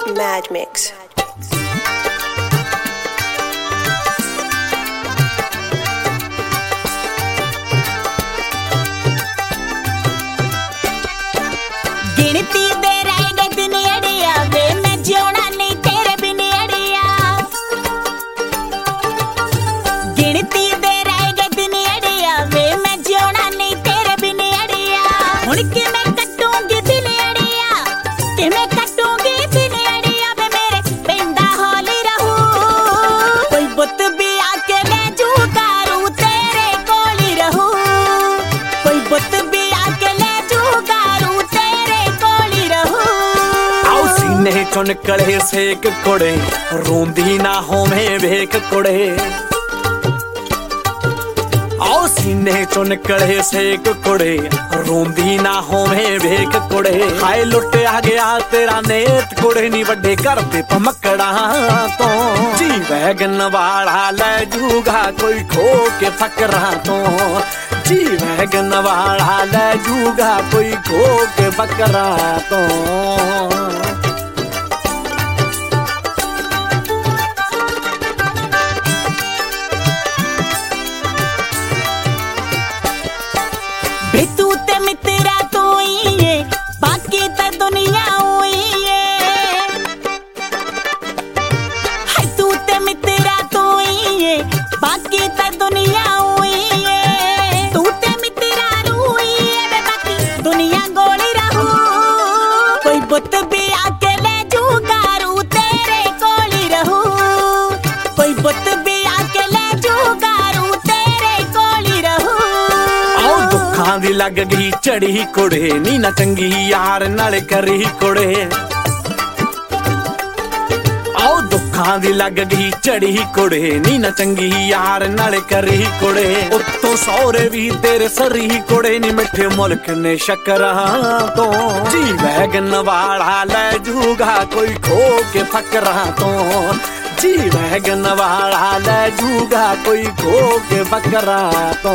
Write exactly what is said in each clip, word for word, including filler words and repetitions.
Mad Mix. गिनती दे रह गए दिन अड़िया वे मैं जियोना नहीं तेरे बिन अड़िया। गिनती दे रह गए दिन अड़िया वे मैं जियोना नहीं तेरे बिन अड़िया। हुण कि मैं कटूंगी दिन अड़िया कि मैं कटूंगी दिन अड़िया वे मेरे पेंदा हौली रहू। कोई बुत भी आके ले जूगा रू तेरे कोली रहू। कोई बुत भी आके ले जूगा रू तेरे कोली रहू। आओ सीने चो निकले सेक कुड़े रोंदी ना होवे वेख कुड़े। आओ सीने चो निकले सेक कुड़े रोंदी ना होवे वेख कुड़े। हाय लुटिया गया तेरा नेत कुड़े नी वड्डे घर ते पमकड़ा तो। जी वैगन वाला ले जूगा कोई खो के फकरा तो। जी वैगन वाला ले जूगा कोई खो के फकरा तो। बे तू ते मित्रा तू ही है बाकी ते दुनिया हुई है। हाय तू ते मित्रा तू ही है बाकी ते दुनिया हुई है। तू ते मित्रा रूही है बे बाकी दुनिया गोली रहू। कोई बुत भी आके ले जूगा रू तेरे कोली रहू। कोई बुत भी आके ले जूगा रू तेरे कोली रहू। दुखां दी लग गई चढ़ी कुड़े नी ना चंगी यार नाल करी कुड़े। आओ दुखां दी लग गई चढ़ी कुड़े नी ना चंगी यार नाल करी कुड़े। उत्तों सौरे भी तेरे सरी कुड़े नी मिठे मुल्क ने शक्करा तो। जी वैगन वाला ले जूगा कोई खो के फकरा तो। जी वैगन वाला ले जूगा कोई खो के फकरा तो।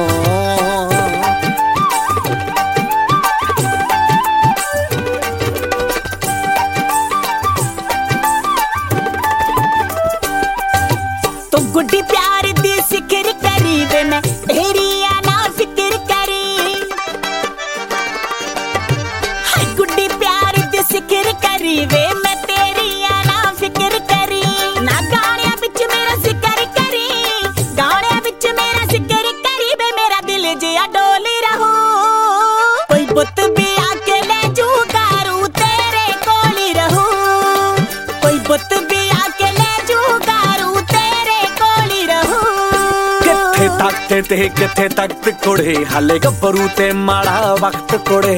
तो गुड्डी प्यार दी सिक्र करी वे मैं तेरी ना फिक्र करी। हाय गुड्डी प्यार दी सिक्र करी वे मैं तेरी ना फिक्र करी। ना गाने बिच मेरा जिक्र करी गाने बिच मेरा जिक्र करी वे मेरा दिल जिया डोली रहू। कोई बुत भी आके ले जूगा रू तेरे कोली रहू। कोई बुत भी आके ले जूगा रू तेरे कोली रहू। किथे तकते ते किथे तख्त कुड़े हाले गब्बरू ते माड़ा वक्त कुड़े।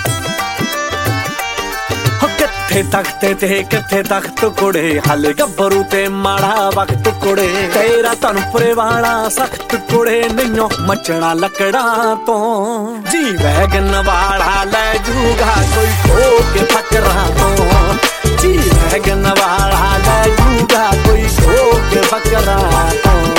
हो किथे तकते ते किथे तख्त कुड़े हाले गब्बरू ते माड़ा वक्त कुड़े। तेरा तनपुरे वाला सख्त कुड़े नैयो मचना लकड़ा तो। जी वैगन वाला ले जूगा कोई खो के फकरा तो। जी वैगन वाला ले जूगा कोई खो के फकरा तो।